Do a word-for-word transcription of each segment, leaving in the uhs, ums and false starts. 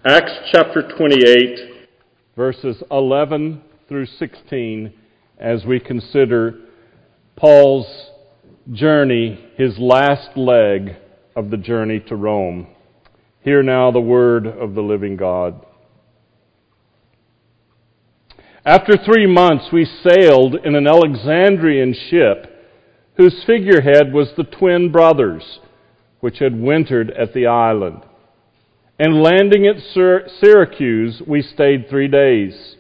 Acts chapter twenty-eight, verses eleven through sixteen, as we consider Paul's journey, his last leg of the journey to Rome. Hear now the word of the living God. After three months we sailed in an Alexandrian ship, whose figurehead was the twin brothers, which had wintered at the island. And landing at Syracuse, we stayed three days.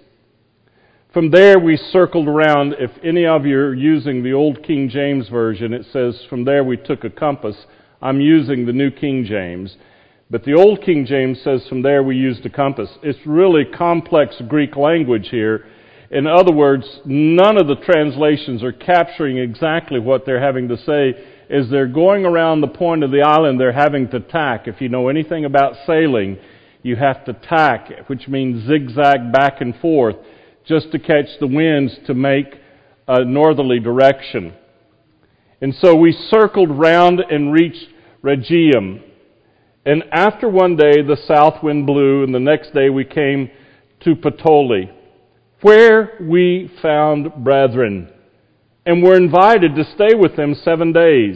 From there we circled around. If any of you are using the old King James Version, it says, from there we took a compass. I'm using the New King James. But the old King James says, from there we used a compass. It's really complex Greek language here. In other words, none of the translations are capturing exactly what they're having to say. As they're going around the point of the island, they're having to tack. If you know anything about sailing, you have to tack, which means zigzag back and forth, just to catch the winds to make a northerly direction. And so we circled round and reached Rhegium. And after one day, the south wind blew, and the next day we came to Puteoli, where we found brethren, and were invited to stay with them seven days.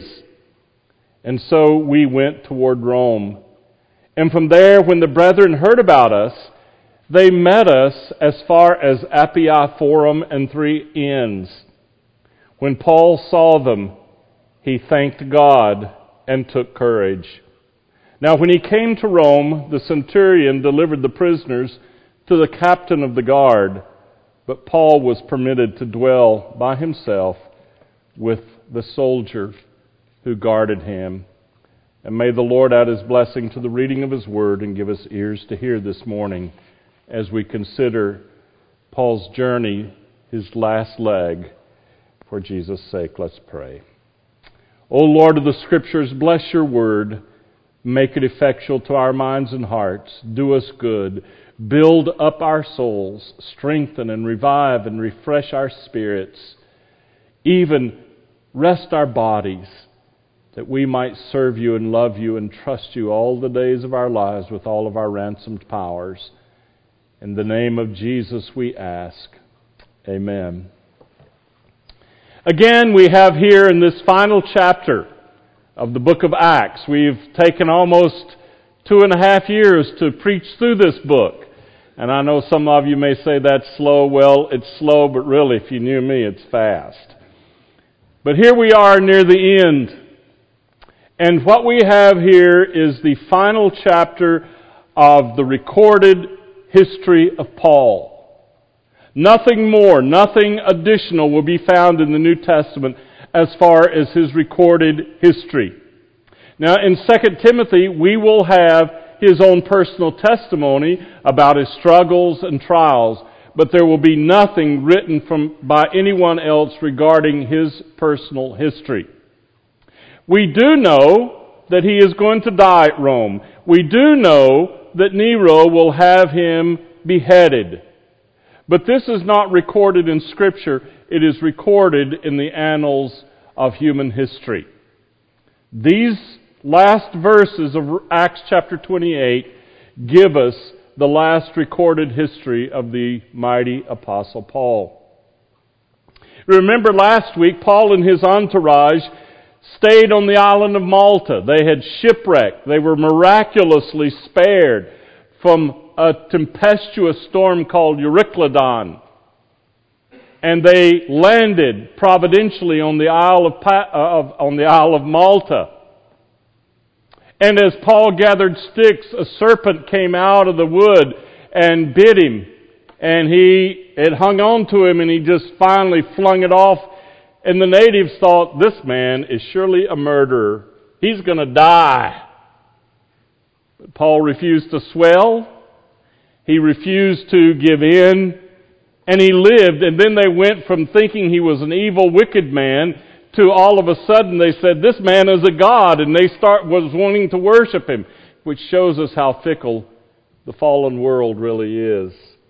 And so we went toward Rome. And from there, when the brethren heard about us, they met us as far as Appii Forum and Three Inns. When Paul saw them, he thanked God and took courage. Now when he came to Rome, the centurion delivered the prisoners to the captain of the guard, but Paul was permitted to dwell by himself with the soldier who guarded him. And may the Lord add His blessing to the reading of His Word and give us ears to hear this morning as we consider Paul's journey, his last leg, for Jesus' sake. Let's pray. O Lord of the Scriptures, bless your Word. Make it effectual to our minds and hearts. Do us good. Build up our souls. Strengthen and revive and refresh our spirits. Even rest our bodies, that we might serve you and love you and trust you all the days of our lives with all of our ransomed powers. In the name of Jesus we ask. Amen. Again, we have here in this final chapter of the book of Acts, we've taken almost two and a half years to preach through this book. And I know some of you may say that's slow. Well, it's slow, but really, if you knew me, it's fast. But here we are near the end. And what we have here is the final chapter of the recorded history of Paul. Nothing more, nothing additional will be found in the New Testament as far as his recorded history. Now, in Second Timothy, we will have his own personal testimony about his struggles and trials, but there will be nothing written from by anyone else regarding his personal history. We do know that he is going to die at Rome. We do know that Nero will have him beheaded. But this is not recorded in Scripture. It is recorded in the annals of human history. These last verses of Acts chapter twenty-eight give us the last recorded history of the mighty Apostle Paul. Remember last week, Paul and his entourage stayed on the island of Malta. They had shipwrecked. They were miraculously spared from a tempestuous storm called Euroclydon. And they landed providentially on the Isle of, pa- of on the Isle of Malta. And as Paul gathered sticks, a serpent came out of the wood and bit him. And he it hung on to him, and he just finally flung it off. And the natives thought, this man is surely a murderer. He's going to die. But Paul refused to swell. He refused to give in. And he lived. And then they went from thinking he was an evil, wicked man to all of a sudden they said, this man is a god, and they start was wanting to worship him, which shows us how fickle the fallen world really is.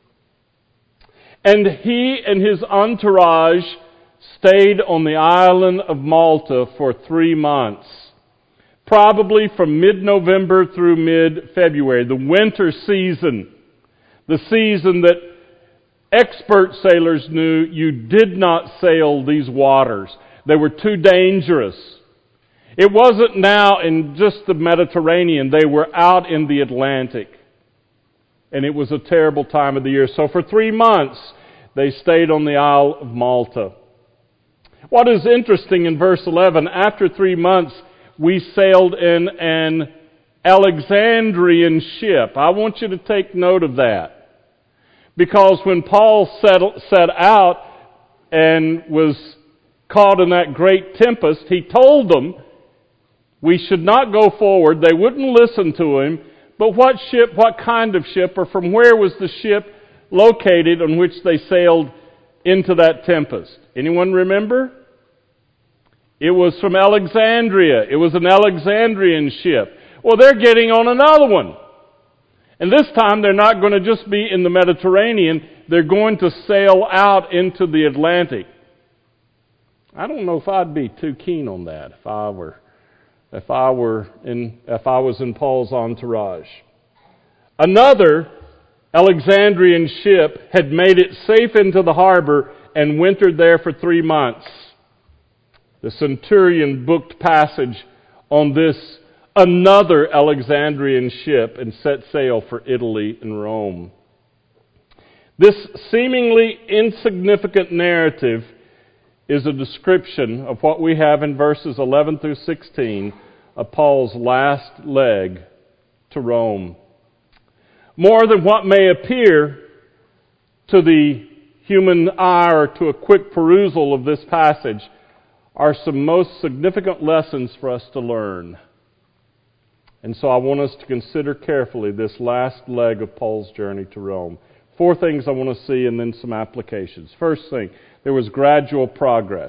And he and his entourage stayed on the island of Malta for three months. probably from mid-November through mid-February, the winter season, the season that expert sailors knew you did not sail these waters. They were too dangerous. It wasn't now in just the Mediterranean. They were out in the Atlantic. And it was a terrible time of the year. So for three months, they stayed on the Isle of Malta. What is interesting in verse eleven, after three months, we sailed in an Alexandrian ship. I want you to take note of that. Because when Paul set, set out and was caught in that great tempest, he told them we should not go forward. They wouldn't listen to him. But what ship, what kind of ship, or from where was the ship located on which they sailed into that tempest? Anyone remember? It was from Alexandria. It was an Alexandrian ship. Well, they're getting on another one. And this time they're not going to just be in the Mediterranean. They're going to sail out into the Atlantic. I don't know if I'd be too keen on that if I were if I were in if I was in Paul's entourage. Another Alexandrian ship had made it safe into the harbor and wintered there for three months. The centurion booked passage on this another Alexandrian ship and set sail for Italy and Rome. This seemingly insignificant narrative is a description of what we have in verses eleven through sixteen of Paul's last leg to Rome. More than what may appear to the human eye or to a quick perusal of this passage are some most significant lessons for us to learn. And so I want us to consider carefully this last leg of Paul's journey to Rome. Four things I want to see and then some applications. First thing, there was gradual progress.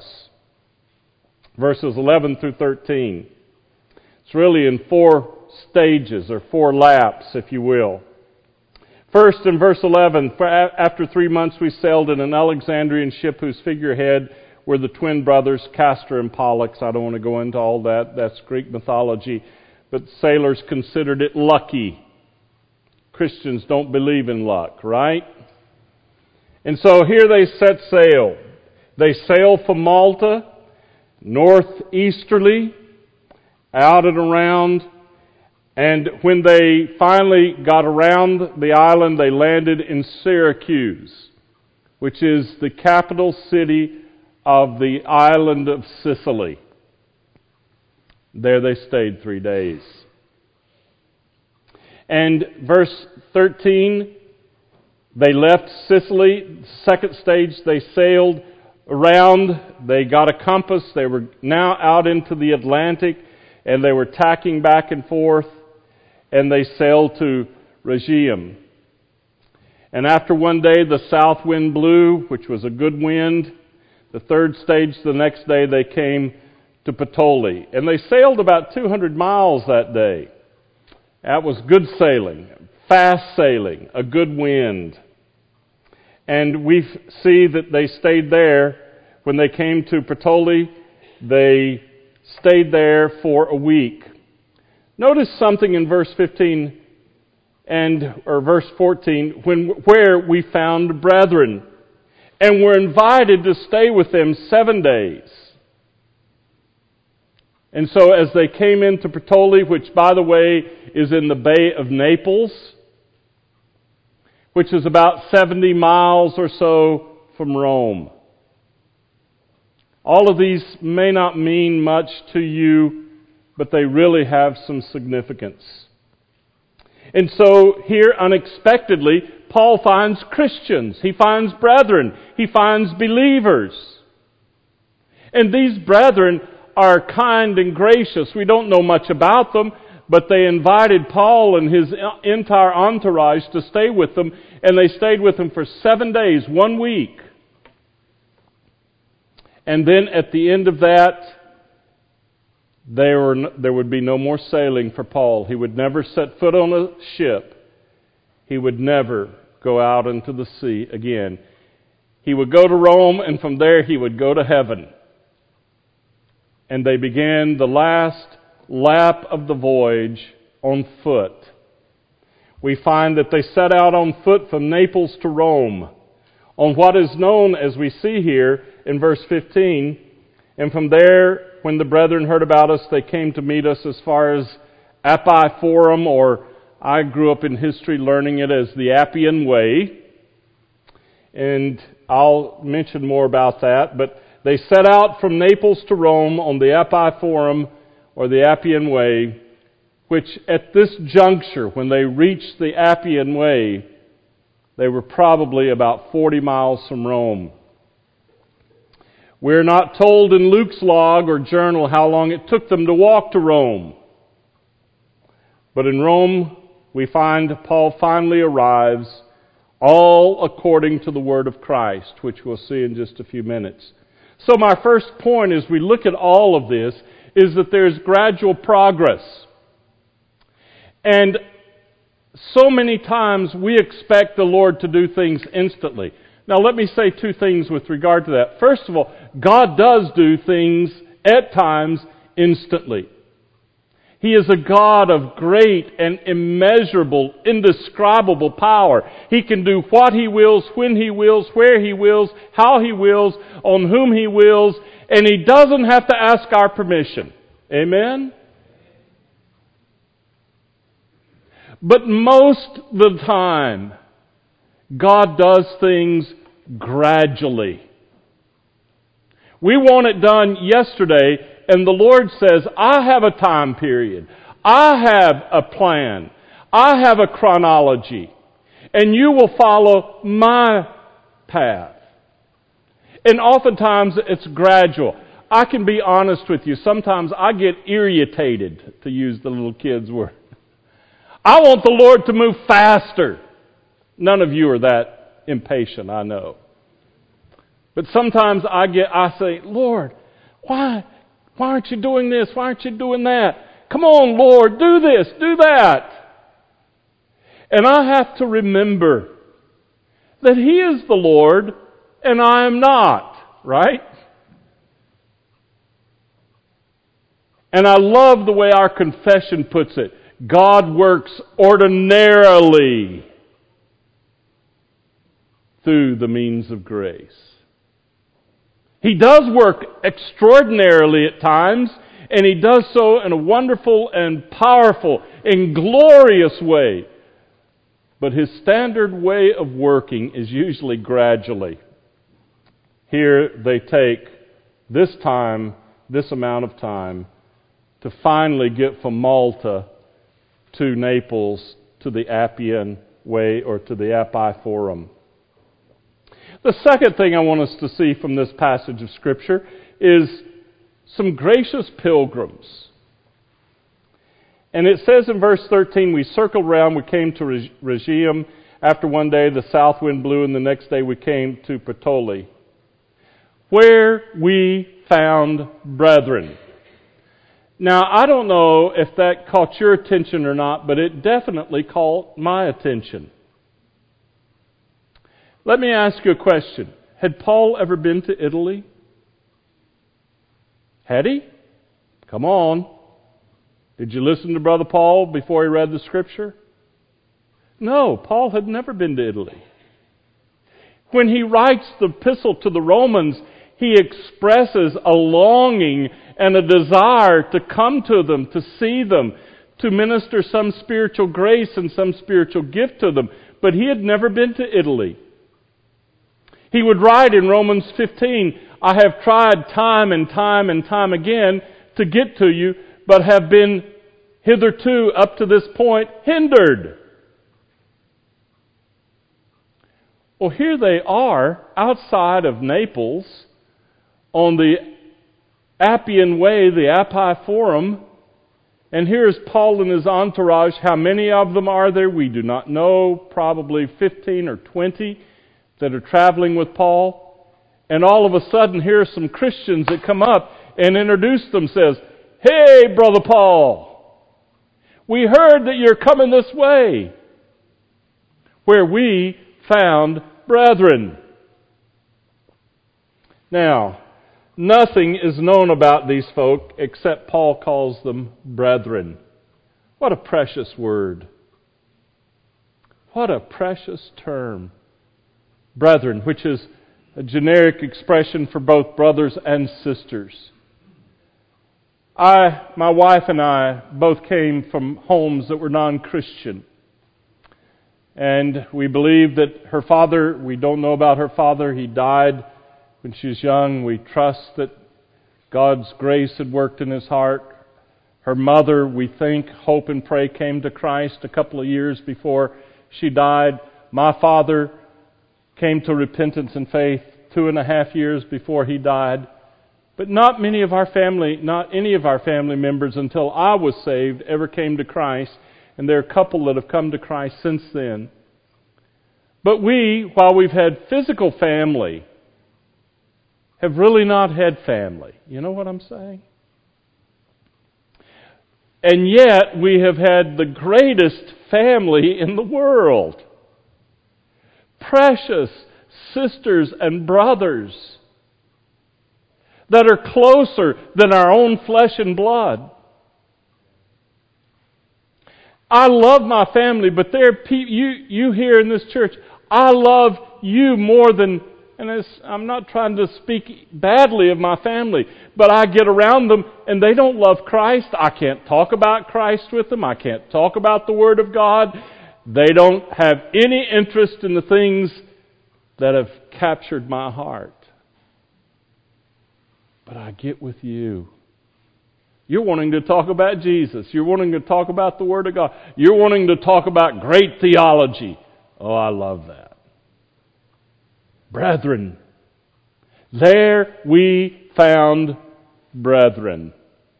Verses eleven through thirteen. It's really in four stages or four laps, if you will. First, in verse eleven, after three months we sailed in an Alexandrian ship whose figurehead were the twin brothers Castor and Pollux. I don't want to go into all that. That's Greek mythology. But sailors considered it lucky. Christians don't believe in luck, right? And so here they set sail. They sail from Malta, northeasterly, out and around. And when they finally got around the island, they landed in Syracuse, which is the capital city of the island of Sicily. There they stayed three days. And verse thirteen, they left Sicily. Second stage, they sailed around. They got a compass. They were now out into the Atlantic, and they were tacking back and forth, and they sailed to Rhegium. And after one day, the south wind blew, which was a good wind. The third stage, the next day, they came to Puteoli. And they sailed about two hundred miles that day. That was good sailing, fast sailing, a good wind. And we see that they stayed there. When they came to Puteoli, they stayed there for a week. Notice something in verse fifteen and or verse fourteen, when where we found brethren, and were invited to stay with them seven days. And so as they came into Puteoli, which by the way is in the Bay of Naples, which is about seventy miles or so from Rome. All of these may not mean much to you, but they really have some significance. And so here, unexpectedly, Paul finds Christians. He finds brethren. He finds believers. And these brethren are kind and gracious. We don't know much about them, but they invited Paul and his entire entourage to stay with them, and they stayed with him for seven days, one week. And then at the end of that, there, were, there would be no more sailing for Paul. He would never set foot on a ship. He would never go out into the sea again. He would go to Rome, and from there he would go to heaven. And they began the last lap of the voyage on foot. We find that they set out on foot from Naples to Rome, on what is known, as we see here in verse fifteen, and from there, when the brethren heard about us, they came to meet us as far as Appi Forum, or I grew up in history learning it as the Appian Way, and I'll mention more about that, but they set out from Naples to Rome on the Appi Forum, or the Appian Way, which at this juncture, when they reached the Appian Way, they were probably about forty miles from Rome. We're not told in Luke's log or journal how long it took them to walk to Rome. But in Rome, we find Paul finally arrives, all according to the word of Christ, which we'll see in just a few minutes. So my first point as we look at all of this is that there's gradual progress. And so many times we expect the Lord to do things instantly. Now let me say two things with regard to that. First of all, God does do things at times instantly. He is a God of great and immeasurable, indescribable power. He can do what He wills, when He wills, where He wills, how He wills, on whom He wills, and He doesn't have to ask our permission. Amen? But most of the time, God does things gradually. We want it done yesterday, and the Lord says, I have a time period. I have a plan. I have a chronology. And you will follow my path. And oftentimes it's gradual. I can be honest with you. Sometimes I get irritated, to use the little kids' word. I want the Lord to move faster. None of you are that impatient, I know. But sometimes I get, I say, Lord, why, why aren't you doing this? Why aren't you doing that? Come on, Lord, do this, do that. And I have to remember that He is the Lord and I am not, right? And I love the way our confession puts it. God works ordinarily through the means of grace. He does work extraordinarily at times, and He does so in a wonderful and powerful and glorious way. But His standard way of working is usually gradually. Here they take this time, this amount of time, to finally get from Malta to Naples, to the Appian Way, or to the Appi Forum. The second thing I want us to see from this passage of Scripture is some gracious pilgrims. And it says in verse thirteen, we circled around, we came to Rhegium. After one day the south wind blew, and the next day we came to Puteoli, where we found brethren. Now, I don't know if that caught your attention or not, but it definitely caught my attention. Let me ask you a question. Had Paul ever been to Italy? Had he? Come on. Did you listen to Brother Paul before he read the Scripture? No, Paul had never been to Italy. When he writes the epistle to the Romans, he expresses a longing and a desire to come to them, to see them, to minister some spiritual grace and some spiritual gift to them. But he had never been to Italy. He would write in Romans fifteen, I have tried time and time and time again to get to you, but have been hitherto, up to this point, hindered. Well, here they are, outside of Naples, on the Appian Way, the Appi Forum, and here's Paul and his entourage. How many of them are there? We do not know. Probably fifteen or twenty that are traveling with Paul. And all of a sudden, here are some Christians that come up and introduce themselves. Hey, Brother Paul, we heard that you're coming this way, where we found brethren. Now, Nothing is known about these folk except Paul calls them brethren. What a precious word. What a precious term. Brethren, which is a generic expression for both brothers and sisters. I, my wife and I both came from homes that were non-Christian. And we believe that her father, we don't know about her father, he died when she was young. We trust that God's grace had worked in his heart. Her mother, we think, hope and pray, came to Christ a couple of years before she died. My father came to repentance and faith two and a half years before he died. But not many of our family, not any of our family members until I was saved ever came to Christ. And there are a couple that have come to Christ since then. But we, while we've had physical family, have really not had family. You know what I'm saying? And yet we have had the greatest family in the world. Precious sisters and brothers that are closer than our own flesh and blood. I love my family, but there are people, you, you here in this church, I love you more than, and it's, I'm not trying to speak badly of my family, but I get around them and they don't love Christ. I can't talk about Christ with them. I can't talk about the Word of God. They don't have any interest in the things that have captured my heart. But I get with you. You're wanting to talk about Jesus. You're wanting to talk about the Word of God. You're wanting to talk about great theology. Oh, I love that. Brethren. There we found brethren.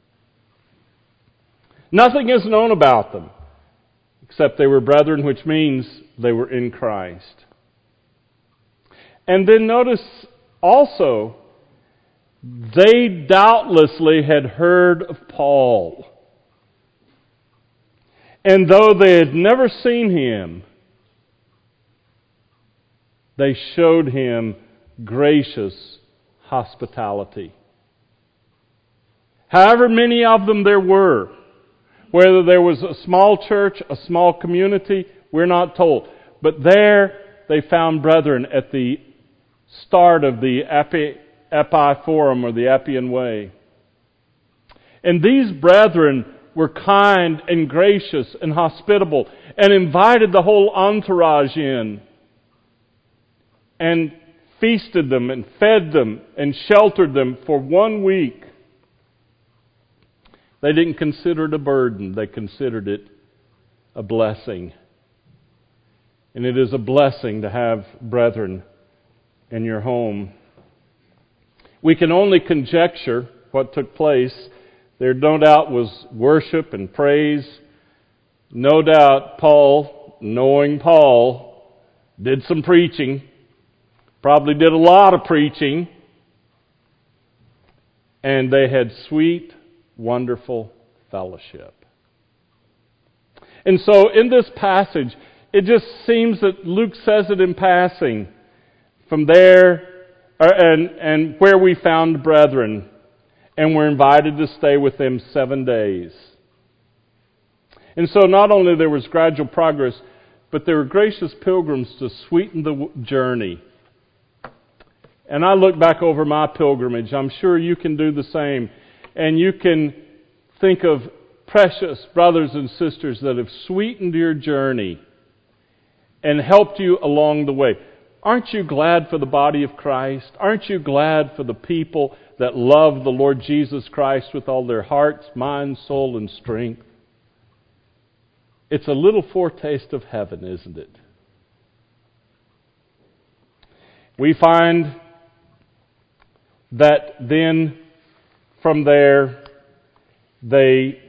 Nothing is known about them except they were brethren, which means they were in Christ. And then notice also, they doubtlessly had heard of Paul. And though they had never seen him, they showed him gracious hospitality. However many of them there were, whether there was a small church, a small community, we're not told. But there they found brethren at the start of the Epi Epiphorum, or the Appian Way. And these brethren were kind and gracious and hospitable and invited the whole entourage in and feasted them and fed them and sheltered them for one week. They didn't consider it a burden. They considered it a blessing. And it is a blessing to have brethren in your home. We can only conjecture what took place. There no doubt was worship and praise. No doubt Paul, knowing Paul, did some preaching. Probably did a lot of preaching. And they had sweet, wonderful fellowship. And so in this passage, it just seems that Luke says it in passing. From there, And, and where we found brethren, and were invited to stay with them seven days. And so not only there was gradual progress, but there were gracious pilgrims to sweeten the journey. And I look back over my pilgrimage. I'm sure you can do the same. And you can think of precious brothers and sisters that have sweetened your journey and helped you along the way. Aren't you glad for the body of Christ? Aren't you glad for the people that love the Lord Jesus Christ with all their hearts, mind, soul, and strength? It's a little foretaste of heaven, isn't it? We find that then from there they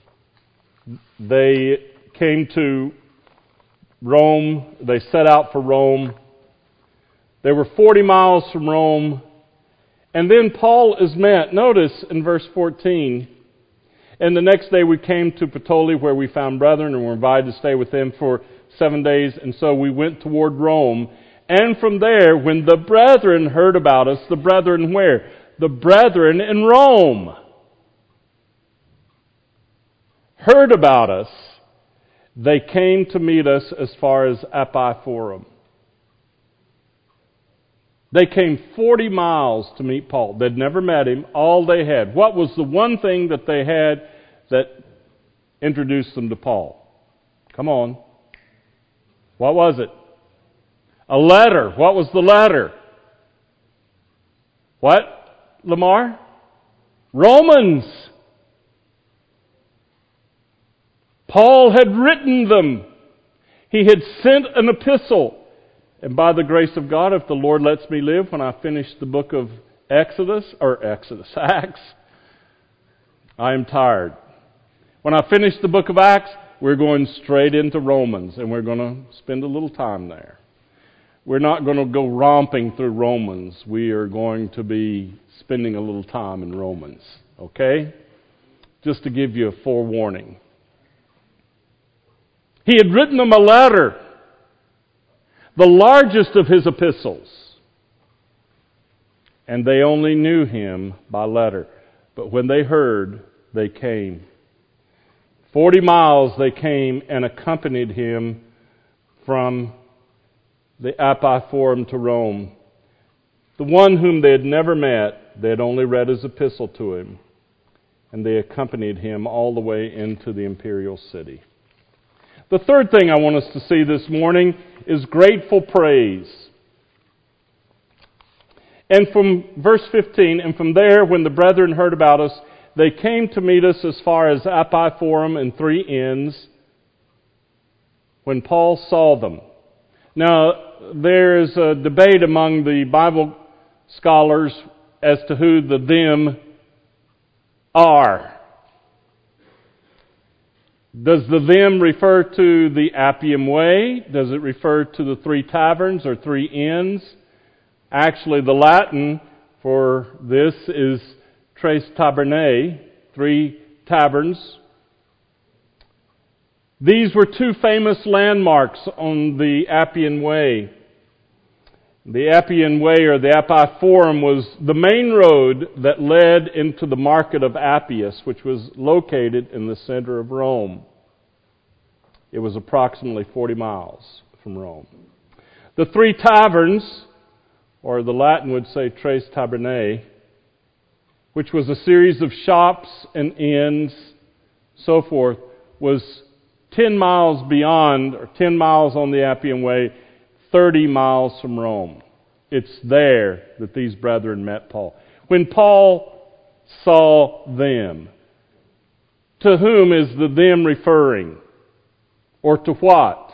they came to Rome. They set out for Rome. They were forty miles from Rome. And then Paul is met. Notice in verse fourteen, and the next day we came to Puteoli, where we found brethren and were invited to stay with them for seven days. And so we went toward Rome. And from there, when the brethren heard about us, the brethren where? The brethren in Rome heard about us. They came to meet us as far as Epiphorum. They came forty miles to meet Paul. They'd never met him. All they had. What was the one thing that they had that introduced them to Paul? Come on. What was it? A letter. What was the letter? What, Lamar? Romans. Paul had written them. He had sent an epistle. And by the grace of God, if the Lord lets me live, when I finish the book of Exodus, or Exodus, Acts, I am tired. When I finish the book of Acts, we're going straight into Romans, and we're going to spend a little time there. We're not going to go romping through Romans. We are going to be spending a little time in Romans, okay? Just to give you a forewarning. He had written them a letter, the largest of his epistles. And they only knew him by letter. But when they heard, they came. Forty miles they came and accompanied him from the Epiphorum to Rome. The one whom they had never met, they had only read his epistle to him. And they accompanied him all the way into the imperial city. The third thing I want us to see this morning is grateful praise. And from verse fifteen, and from there, when the brethren heard about us, they came to meet us as far as Epiphorum and Three Inns, when Paul saw them. Now, there is a debate among the Bible scholars as to who the them are. Does the them refer to the Appian Way? Does it refer to the three taverns or three inns? Actually, the Latin for this is tres tabernae, three taverns. These were two famous landmarks on the Appian Way. The Appian Way, or the Epiphorum, was the main road that led into the market of Appius, which was located in the center of Rome. It was approximately forty miles from Rome. The three taverns, or the Latin would say tres tabernae, which was a series of shops and inns, so forth, was ten miles beyond, or ten miles on the Appian Way, thirty miles from Rome. It's there that these brethren met Paul. When Paul saw them, to whom is the them referring? Or to what?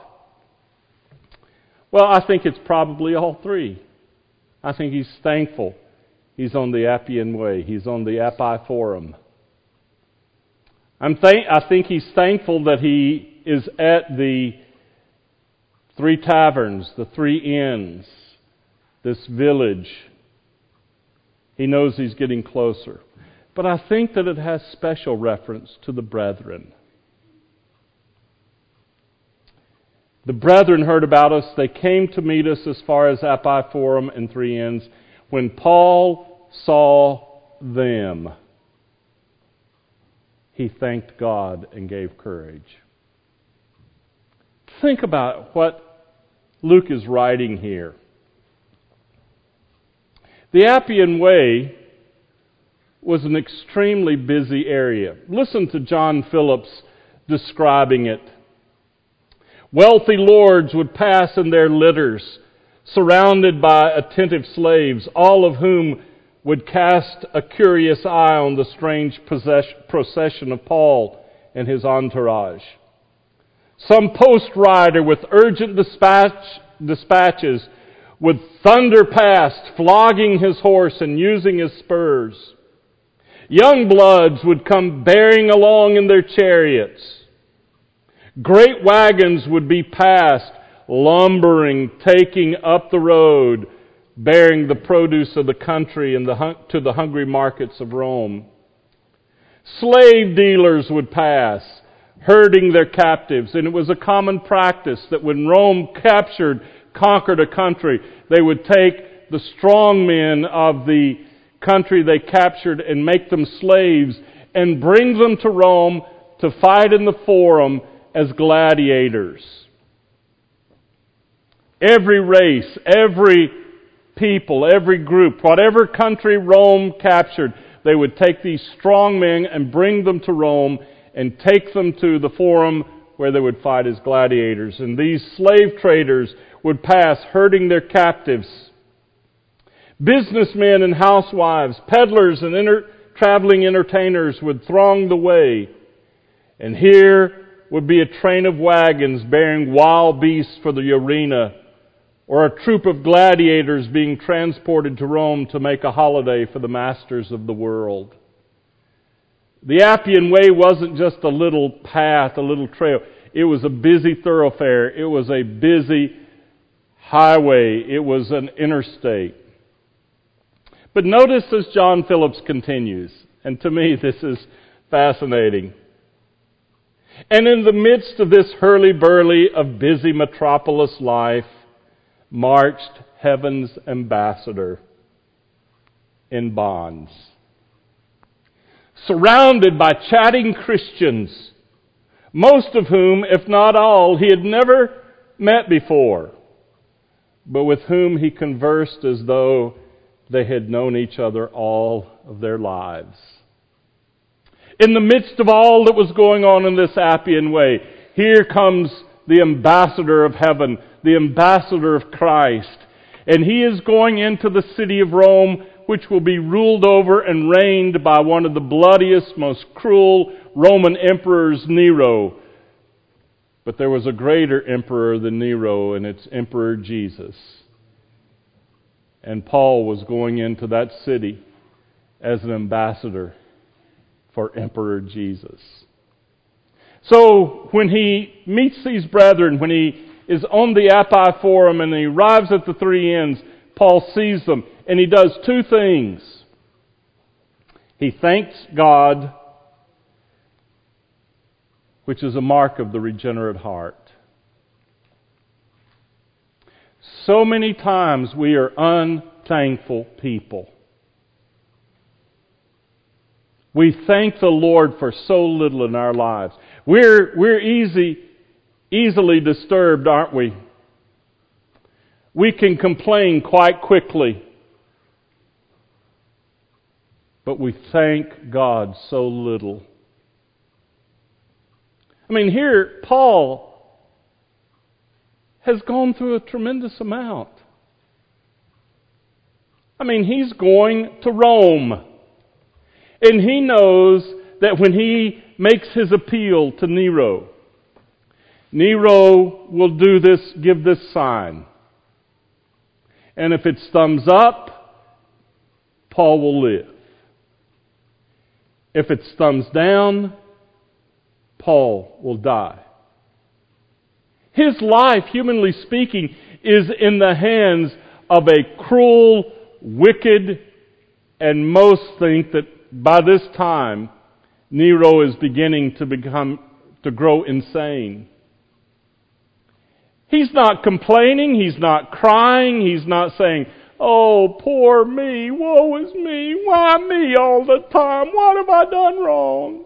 Well, I think it's probably all three. I think he's thankful. He's on the Appian Way. He's on the Epiphorum. I'm th- I think he's thankful that he is at the three taverns, the three inns, this village. He knows he's getting closer. But I think that it has special reference to the brethren. The brethren heard about us. They came to meet us as far as Epiphorum and Three Inns. When Paul saw them, he thanked God and gave courage. Think about what Luke is writing here. The Appian Way was an extremely busy area. Listen to John Phillips describing it. Wealthy lords would pass in their litters, surrounded by attentive slaves, all of whom would cast a curious eye on the strange procession of Paul and his entourage. Some post rider with urgent dispatch, dispatches would thunder past, flogging his horse and using his spurs. Young bloods would come bearing along in their chariots. Great wagons would be passed, lumbering, taking up the road, bearing the produce of the country and the, to the hungry markets of Rome. Slave dealers would pass, herding their captives, and it was a common practice that when Rome captured, conquered a country, they would take the strong men of the country they captured and make them slaves and bring them to Rome to fight in the Forum as gladiators. Every race, every people, every group, whatever country Rome captured, they would take these strong men and bring them to Rome and take them to the Forum where they would fight as gladiators. And these slave traders would pass herding their captives. Businessmen and housewives, peddlers and inter- traveling entertainers would throng the way. And here would be a train of wagons bearing wild beasts for the arena, or a troop of gladiators being transported to Rome to make a holiday for the masters of the world. The Appian Way wasn't just a little path, a little trail. It was a busy thoroughfare. It was a busy highway. It was an interstate. But notice as John Phillips continues, and to me this is fascinating. And in the midst of this hurly-burly of busy metropolis life, marched heaven's ambassador in bonds, surrounded by chatting Christians, most of whom, if not all, he had never met before, but with whom he conversed as though they had known each other all of their lives. In the midst of all that was going on in this Appian Way, here comes the ambassador of heaven, the ambassador of Christ. And he is going into the city of Rome, which will be ruled over and reigned by one of the bloodiest, most cruel Roman emperors, Nero. But there was a greater emperor than Nero, and it's Emperor Jesus. And Paul was going into that city as an ambassador for Emperor Jesus. So when he meets these brethren, when he is on the Appi Forum and he arrives at the three inns, Paul sees them and he does two things. He thanks God, which is a mark of the regenerate heart. So many times we are unthankful people. We thank the Lord for so little in our lives. We're, we're easy, easily disturbed, aren't we? We can complain quite quickly. But we thank God so little. I mean, here, Paul has gone through a tremendous amount. I mean, he's going to Rome. And he knows that when he makes his appeal to Nero, Nero will do this, give this sign. And if it's thumbs up, Paul will live. If it's thumbs down, Paul will die. His life, humanly speaking, is in the hands of a cruel, wicked, and most think that by this time, Nero is beginning to become, to grow insane. He's not complaining, he's not crying, he's not saying, "Oh, poor me, woe is me, why me all the time, what have I done wrong?"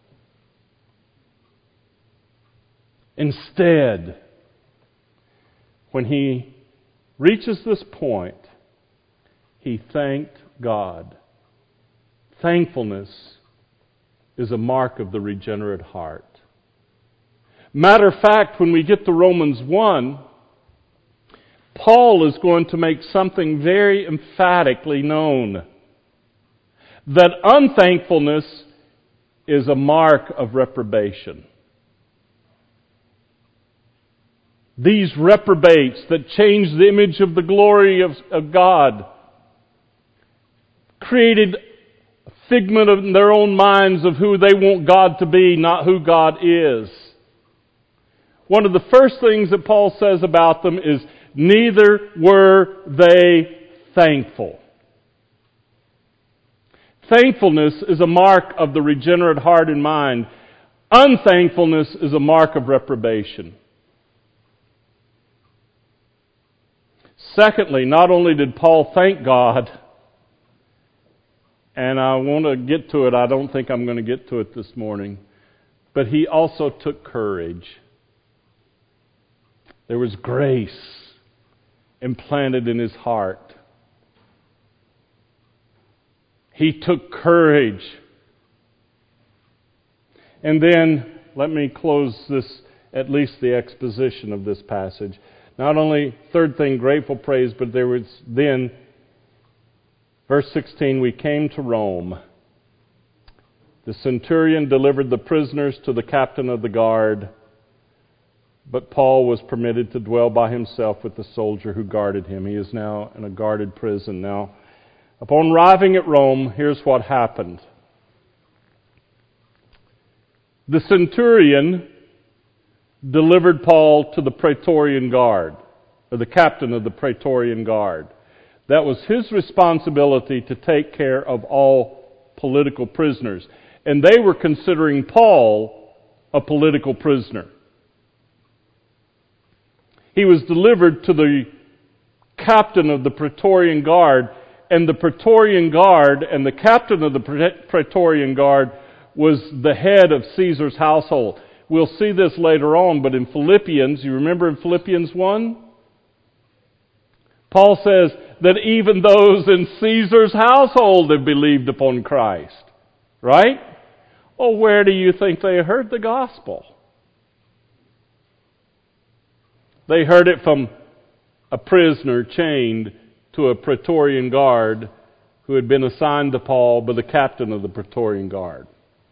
Instead, when he reaches this point, he thanked God. Thankfulness is a mark of the regenerate heart. Matter of fact, when we get to Romans one, Paul is going to make something very emphatically known. That unthankfulness is a mark of reprobation. These reprobates that change the image of the glory of, of God, created a figment of their own minds of who they want God to be, not who God is. One of the first things that Paul says about them is, neither were they thankful. Thankfulness is a mark of the regenerate heart and mind. Unthankfulness is a mark of reprobation. Secondly, not only did Paul thank God, And I want to get to it. I don't think I'm going to get to it this morning. But he also took courage. There was grace implanted in his heart. He took courage. And then, let me close this, at least the exposition of this passage. Not only, third thing, grateful praise, but there was then, verse sixteen, we came to Rome. The centurion delivered the prisoners to the captain of the guard, but Paul was permitted to dwell by himself with the soldier who guarded him. He is now in a guarded prison. Now, upon arriving at Rome, here's what happened. The centurion delivered Paul to the Praetorian Guard, or the captain of the Praetorian Guard. That was his responsibility to take care of all political prisoners. And they were considering Paul a political prisoner. He was delivered to the captain of the Praetorian Guard, and the Praetorian Guard and the captain of the Praetorian Guard was the head of Caesar's household. We'll see this later on, but in Philippians, you remember in Philippians one? Paul says that even those in Caesar's household have believed upon Christ. Right? Oh, where do you think they heard the gospel? They heard it from a prisoner chained to a Praetorian Guard who had been assigned to Paul by the captain of the Praetorian Guard.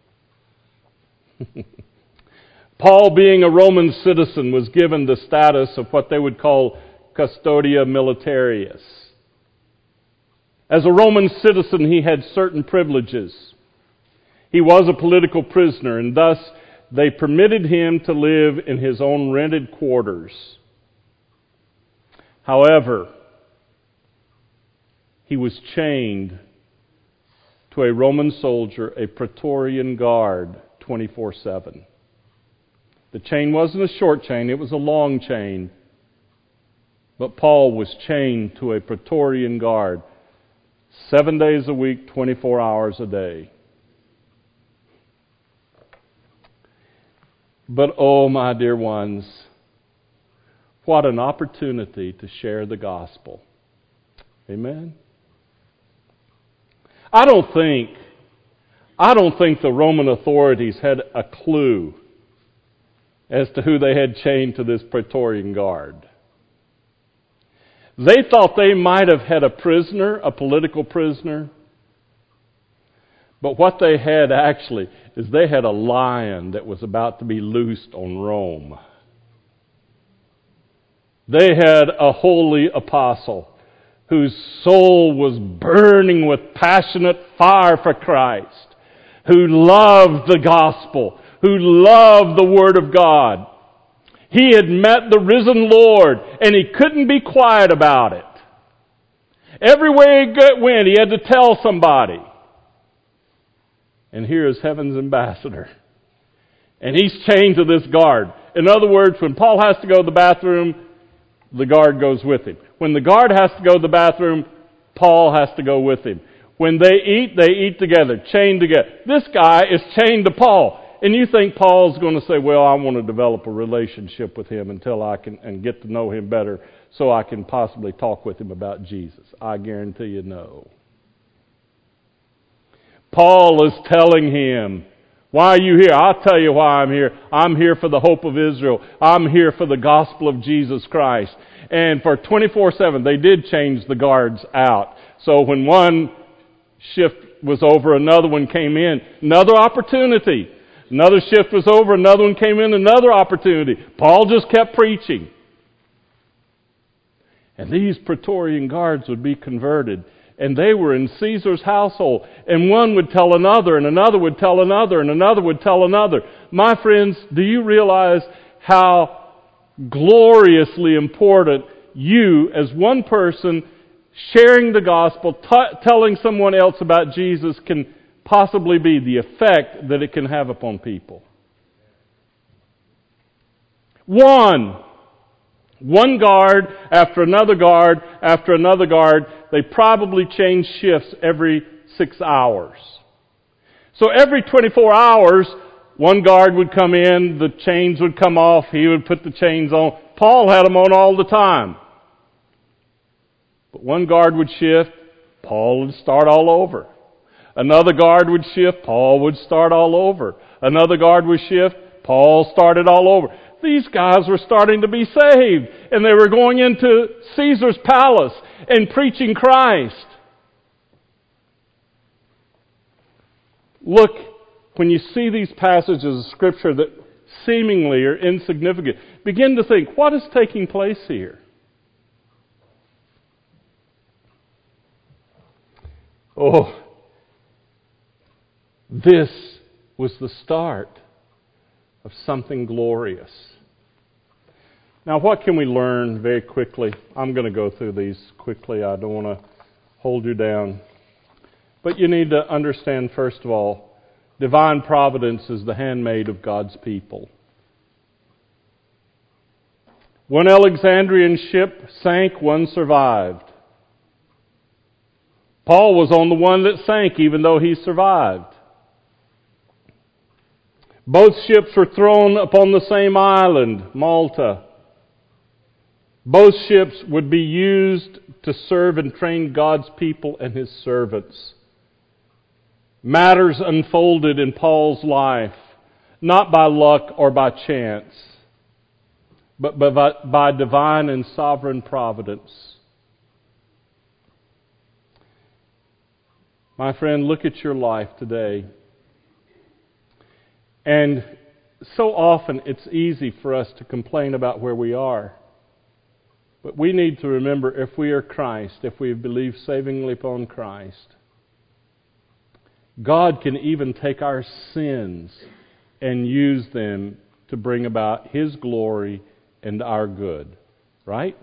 Paul, being a Roman citizen, was given the status of what they would call custodia militaris. As a Roman citizen, he had certain privileges. He was a political prisoner, and thus they permitted him to live in his own rented quarters. However, he was chained to a Roman soldier, a Praetorian Guard, twenty-four seven. The chain wasn't a short chain, it was a long chain. But Paul was chained to a Praetorian Guard, seven days a week, twenty-four hours a day. But oh, my dear ones, what an opportunity to share the gospel. Amen? I don't think, I don't think the Roman authorities had a clue as to who they had chained to this Praetorian Guard. They thought they might have had a prisoner, a political prisoner. But what they had actually is they had a lion that was about to be loosed on Rome. They had a holy apostle whose soul was burning with passionate fire for Christ, who loved the gospel, who loved the Word of God. He had met the risen Lord, and he couldn't be quiet about it. Everywhere he went, he had to tell somebody. And here is heaven's ambassador. And he's chained to this guard. In other words, when Paul has to go to the bathroom, the guard goes with him. When the guard has to go to the bathroom, Paul has to go with him. When they eat, they eat together, chained together. This guy is chained to Paul. And you think Paul's going to say, well, I want to develop a relationship with him until I can and get to know him better so I can possibly talk with him about Jesus. I guarantee you no. Paul is telling him, why are you here? I'll tell you why I'm here. I'm here for the hope of Israel. I'm here for the gospel of Jesus Christ. And for twenty-four seven, they did change the guards out. So when one shift was over, another one came in. Another opportunity. Another shift was over, another one came in, another opportunity. Paul just kept preaching. And these Praetorian guards would be converted. And they were in Caesar's household. And one would tell another, and another would tell another, and another would tell another. My friends, do you realize how gloriously important you, as one person, sharing the gospel, t- telling someone else about Jesus can possibly be, the effect that it can have upon people? One. One guard after another guard after another guard. They probably changed shifts every six hours. So every twenty-four hours, one guard would come in, the chains would come off, he would put the chains on. Paul had them on all the time. But one guard would shift, Paul would start all over. Another guard would shift, Paul would start all over. Another guard would shift, Paul started all over. These guys were starting to be saved, and they were going into Caesar's palace and preaching Christ. Look, when you see these passages of Scripture that seemingly are insignificant, begin to think, what is taking place here? Oh, this was the start of something glorious. Now, what can we learn very quickly? I'm going to go through these quickly. I don't want to hold you down. But you need to understand, first of all, divine providence is the handmaid of God's people. One Alexandrian ship sank, one survived. Paul was on the one that sank, even though he survived. Both ships were thrown upon the same island, Malta. Both ships would be used to serve and train God's people and His servants. Matters unfolded in Paul's life, not by luck or by chance, but by, by divine and sovereign providence. My friend, look at your life today. And so often it's easy for us to complain about where we are. But we need to remember, if we are Christ, if we have believed savingly upon Christ, God can even take our sins and use them to bring about His glory and our good. Right?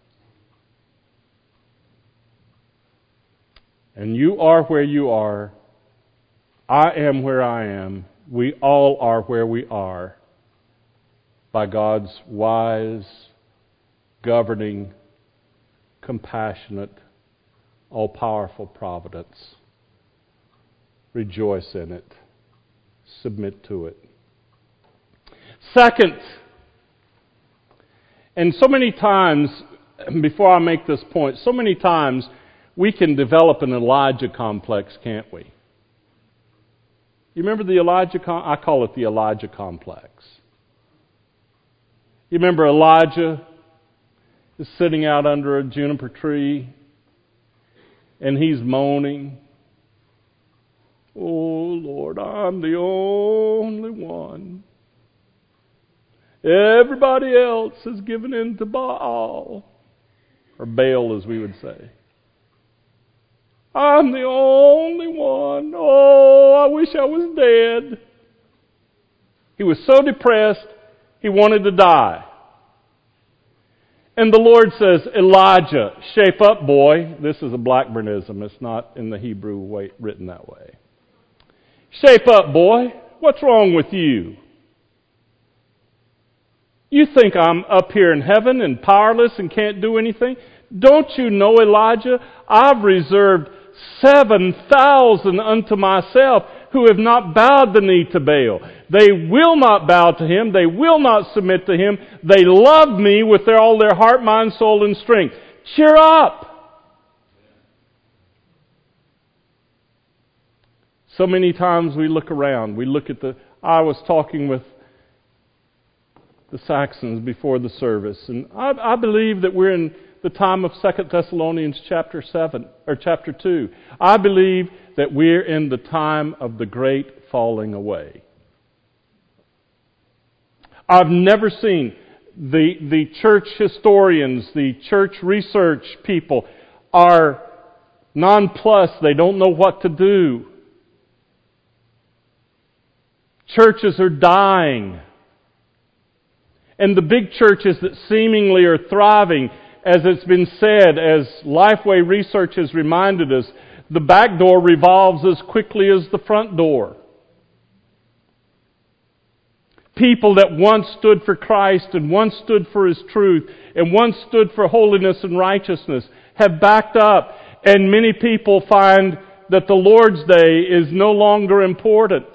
And you are where you are. I am where I am. We all are where we are by God's wise, governing, compassionate, all-powerful providence. Rejoice in it. Submit to it. Second, and so many times, before I make this point, so many times we can develop an Elijah complex, can't we? You remember the Elijah, com- I call it the Elijah complex. You remember Elijah is sitting out under a juniper tree and he's moaning, "Oh Lord, I'm the only one. Everybody else has given in to Baal," or Baal as we would say. "I'm the only one. Oh, I wish I was dead." He was so depressed, he wanted to die. And the Lord says, "Elijah, shape up, boy." This is a Blackburnism. It's not in the Hebrew way, written that way. "Shape up, boy. What's wrong with you? You think I'm up here in heaven and powerless and can't do anything? Don't you know, Elijah, I've reserved seven thousand unto myself who have not bowed the knee to Baal. They will not bow to him. They will not submit to him. They love me with their, all their heart, mind, soul, and strength. Cheer up." So many times we look around. We look at the... I was talking with the Saxons before the service, and I, I believe that we're in the time of Second Thessalonians chapter seven or chapter two. I believe that we're in the time of the great falling away. I've never seen the the church historians, the church research people are nonplussed. They don't know what to do. Churches are dying. And the big churches that seemingly are thriving, as it's been said, as Lifeway Research has reminded us, the back door revolves as quickly as the front door. People that once stood for Christ and once stood for His truth and once stood for holiness and righteousness have backed up, and many people find that the Lord's Day is no longer important.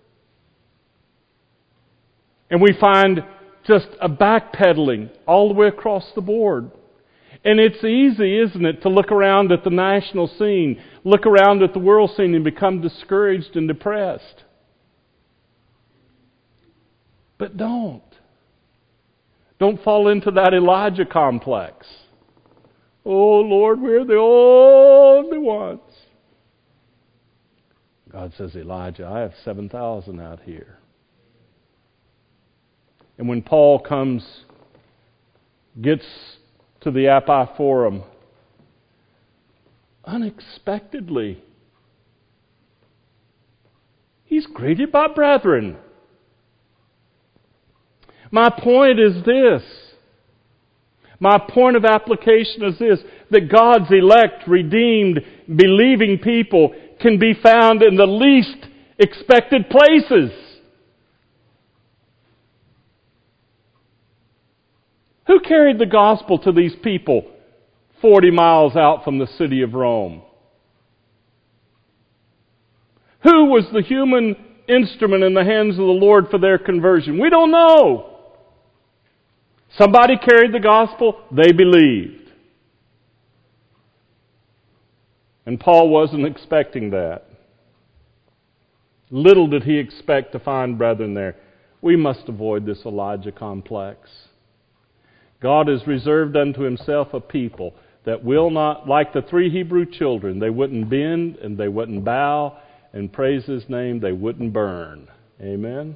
And we find just a backpedaling all the way across the board. And it's easy, isn't it, to look around at the national scene, look around at the world scene and become discouraged and depressed. But don't. Don't fall into that Elijah complex. Oh, Lord, we're the only ones. God says, Elijah, I have seven thousand out here. And when Paul comes, gets to the Apiphorum, unexpectedly, he's greeted by brethren. My point is this. My point of application is this, that God's elect, redeemed, believing people can be found in the least expected places. Who carried the gospel to these people forty miles out from the city of Rome? Who was the human instrument in the hands of the Lord for their conversion? We don't know. Somebody carried the gospel, they believed. And Paul wasn't expecting that. Little did he expect to find brethren there. We must avoid this Elijah complex. God has reserved unto Himself a people that will not, like the three Hebrew children, they wouldn't bend and they wouldn't bow and praise His name, they wouldn't burn. Amen?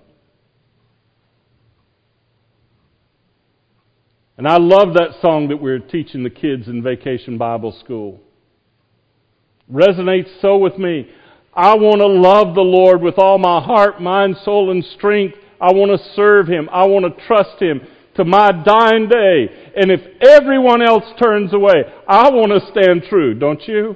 And I love that song that we're teaching the kids in Vacation Bible School. Resonates so with me. I want to love the Lord with all my heart, mind, soul, and strength. I want to serve Him. I want to trust Him to my dying day. And if everyone else turns away, I want to stand true, don't you?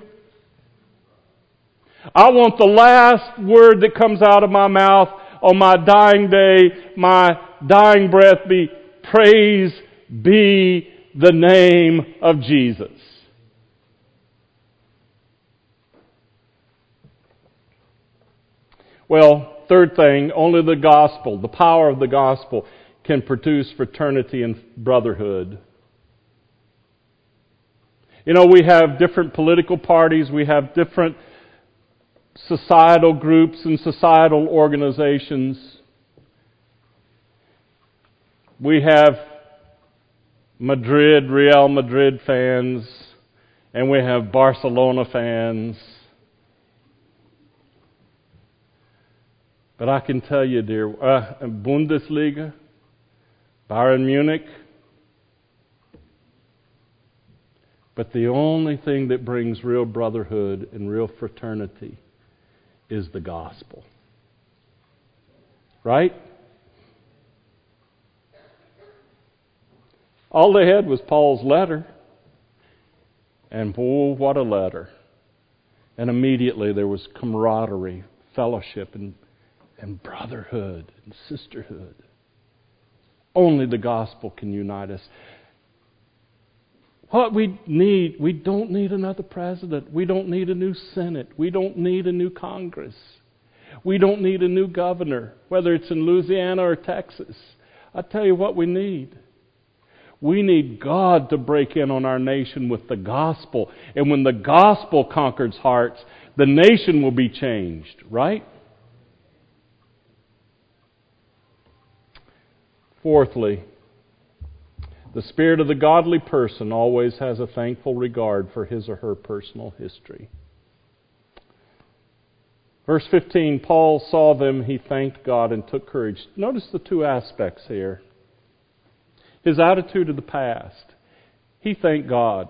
I want the last word that comes out of my mouth on my dying day, my dying breath, be praise be the name of Jesus. Well, third thing, only the gospel, the power of the gospel, can produce fraternity and brotherhood. You know, we have different political parties, we have different societal groups and societal organizations. We have Madrid, Real Madrid fans, and we have Barcelona fans. But I can tell you, dear, uh, Bundesliga, Bayern Munich. But the only thing that brings real brotherhood and real fraternity is the gospel. Right? All they had was Paul's letter. And oh, what a letter. And immediately there was camaraderie, fellowship, and, and brotherhood and sisterhood. Only the gospel can unite us. What we need, we don't need another president. We don't need a new Senate. We don't need a new Congress. We don't need a new governor, whether it's in Louisiana or Texas. I tell you what we need. We need God to break in on our nation with the gospel. And when the gospel conquers hearts, the nation will be changed, right? Fourthly, the spirit of the godly person always has a thankful regard for his or her personal history. Verse fifteen, Paul saw them, he thanked God and took courage. Notice the two aspects here. His attitude of the past. He thanked God.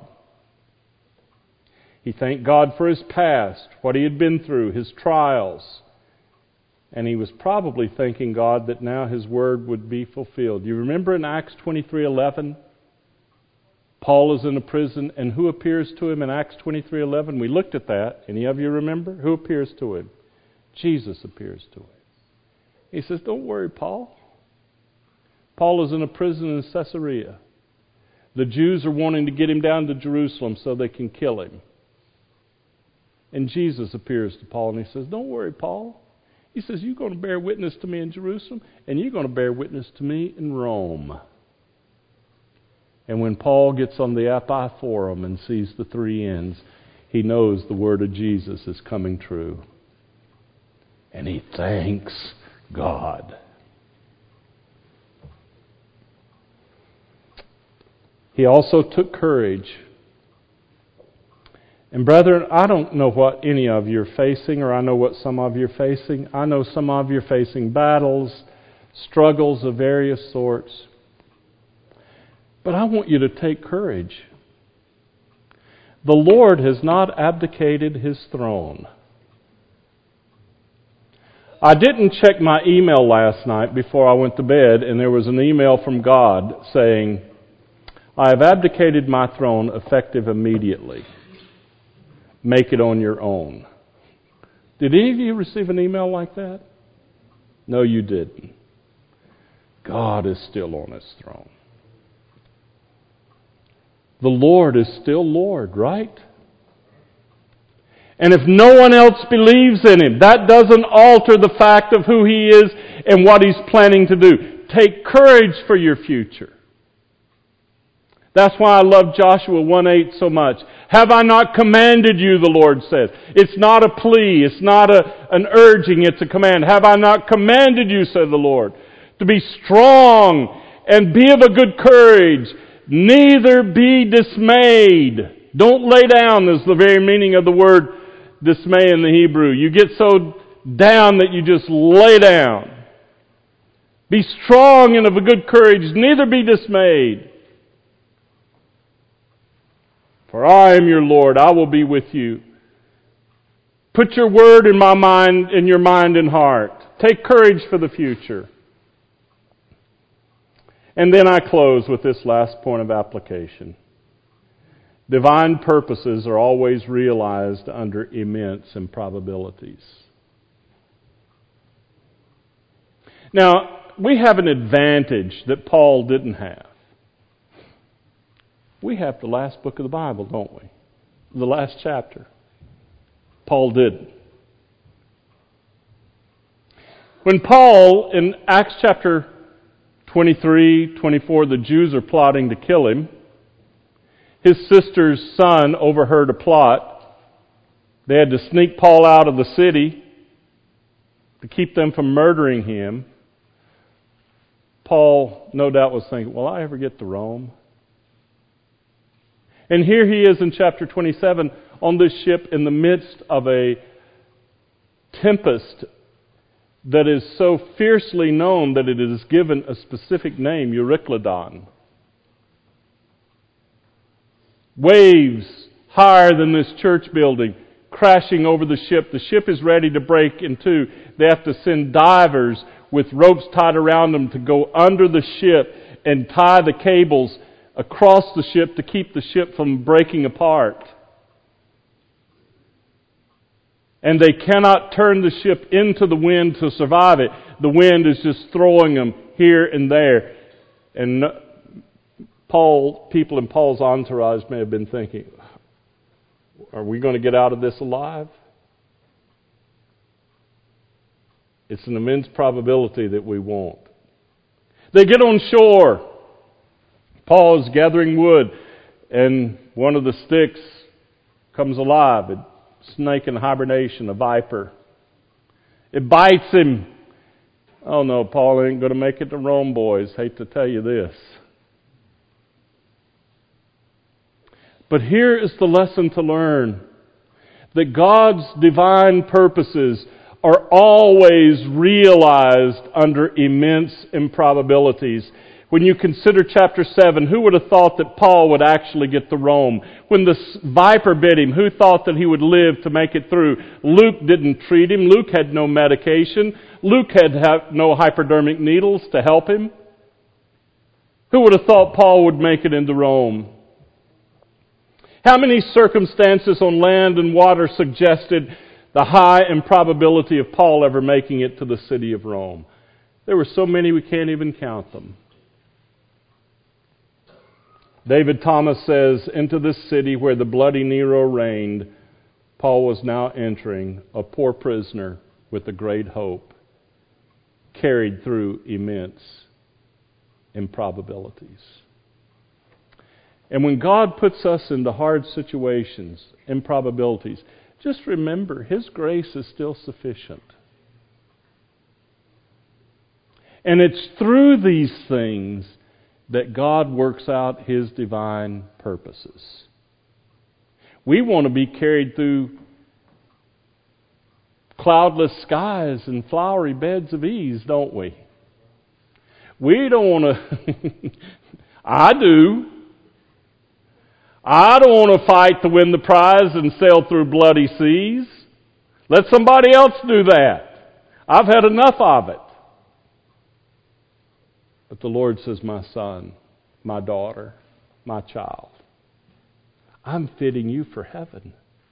He thanked God for his past, what he had been through, his trials. And he was probably thanking God that now his word would be fulfilled. You remember in Acts twenty-three eleven? Paul is in a prison, and who appears to him in Acts twenty-three eleven? We looked at that. Any of you remember? Who appears to him? Jesus appears to him. He says, don't worry, Paul. Paul is in a prison in Caesarea. The Jews are wanting to get him down to Jerusalem so they can kill him. And Jesus appears to Paul and he says, don't worry, Paul. He says, you're going to bear witness to me in Jerusalem, and you're going to bear witness to me in Rome. And when Paul gets on the Epiphorum and sees the three ends, he knows the word of Jesus is coming true. And he thanks God. He also took courage. And brethren, I don't know what any of you are facing, or I know what some of you are facing. I know some of you are facing battles, struggles of various sorts. But I want you to take courage. The Lord has not abdicated His throne. I didn't check my email last night before I went to bed, and there was an email from God saying, I have abdicated my throne effective immediately. Make it on your own. Did any of you receive an email like that? No, you didn't. God is still on His throne. The Lord is still Lord, right? And if no one else believes in Him, that doesn't alter the fact of who He is and what He's planning to do. Take courage for your future. That's why I love Joshua one eight so much. Have I not commanded you, the Lord says. It's not a plea. It's not a, an urging. It's a command. Have I not commanded you, said the Lord, to be strong and be of a good courage. Neither be dismayed. Don't lay down is the very meaning of the word dismay in the Hebrew. You get so down that you just lay down. Be strong and of a good courage. Neither be dismayed. For I am your Lord. I will be with you. Put your word in my mind, in your mind and heart. Take courage for the future. And then I close with this last point of application. Divine purposes are always realized under immense improbabilities. Now, we have an advantage that Paul didn't have. We have the last book of the Bible, don't we? The last chapter. Paul didn't. When Paul, in Acts chapter twenty-three, twenty-four, the Jews are plotting to kill him. His sister's son overheard a plot. They had to sneak Paul out of the city to keep them from murdering him. Paul, no doubt, was thinking, will I ever get to Rome? And here he is in chapter twenty-seven on this ship in the midst of a tempest that is so fiercely known that it is given a specific name, Euroclydon. Waves higher than this church building crashing over the ship. The ship is ready to break in two. They have to send divers with ropes tied around them to go under the ship and tie the cables across the ship to keep the ship from breaking apart. And they cannot turn the ship into the wind to survive it. The wind is just throwing them here and there. And Paul, people in Paul's entourage may have been thinking, are we going to get out of this alive? It's an immense probability that we won't. They get on shore. Paul is gathering wood, and one of the sticks comes alive. A snake in hibernation, a viper. It bites him. Oh no, Paul ain't going to make it to Rome, boys. Hate to tell you this. But here is the lesson to learn. That God's divine purposes are always realized under immense improbabilities. When you consider chapter seven, who would have thought that Paul would actually get to Rome? When the viper bit him, who thought that he would live to make it through? Luke didn't treat him. Luke had no medication. Luke had no hypodermic needles to help him. Who would have thought Paul would make it into Rome? How many circumstances on land and water suggested the high improbability of Paul ever making it to the city of Rome? There were so many we can't even count them. David Thomas says, into this city where the bloody Nero reigned, Paul was now entering a poor prisoner with a great hope, carried through immense improbabilities. And when God puts us into hard situations, improbabilities, just remember His grace is still sufficient. And it's through these things that God works out His divine purposes. We want to be carried through cloudless skies and flowery beds of ease, don't we? We don't want to... I do. I don't want to fight to win the prize and sail through bloody seas. Let somebody else do that. I've had enough of it. But the Lord says, my son, my daughter, my child, I'm fitting you for heaven.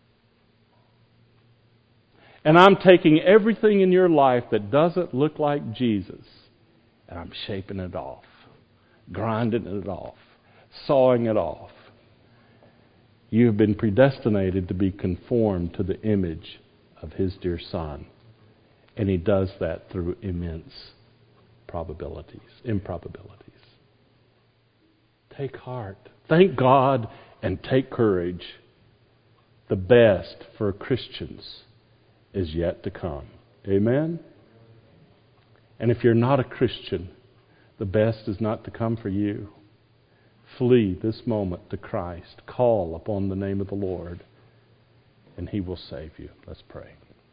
And I'm taking everything in your life that doesn't look like Jesus, and I'm shaping it off, grinding it off, sawing it off. You have been predestinated to be conformed to the image of His dear Son. And He does that through immense probabilities, improbabilities. Take heart. Thank God and take courage. The best for Christians is yet to come. Amen? And if you're not a Christian, the best is not to come for you. Flee this moment to Christ. Call upon the name of the Lord, and He will save you. Let's pray.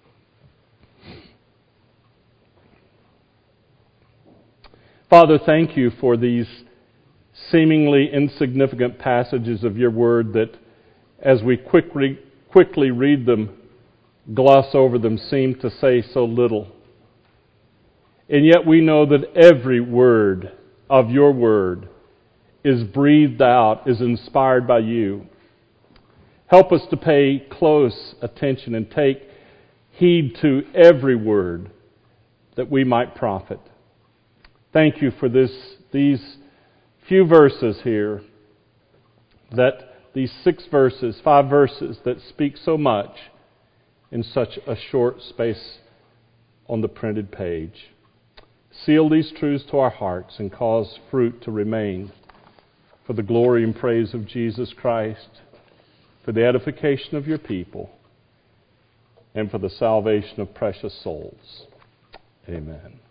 Father, thank you for these seemingly insignificant passages of your word that, as we quickly, quickly read them, gloss over them, seem to say so little. And yet we know that every word of your word is breathed out, is inspired by you. Help us to pay close attention and take heed to every word that we might profit. Thank you for this, these few verses here, that these six verses, five verses that speak so much in such a short space on the printed page. Seal these truths to our hearts and cause fruit to remain for the glory and praise of Jesus Christ, for the edification of your people, and for the salvation of precious souls. Amen.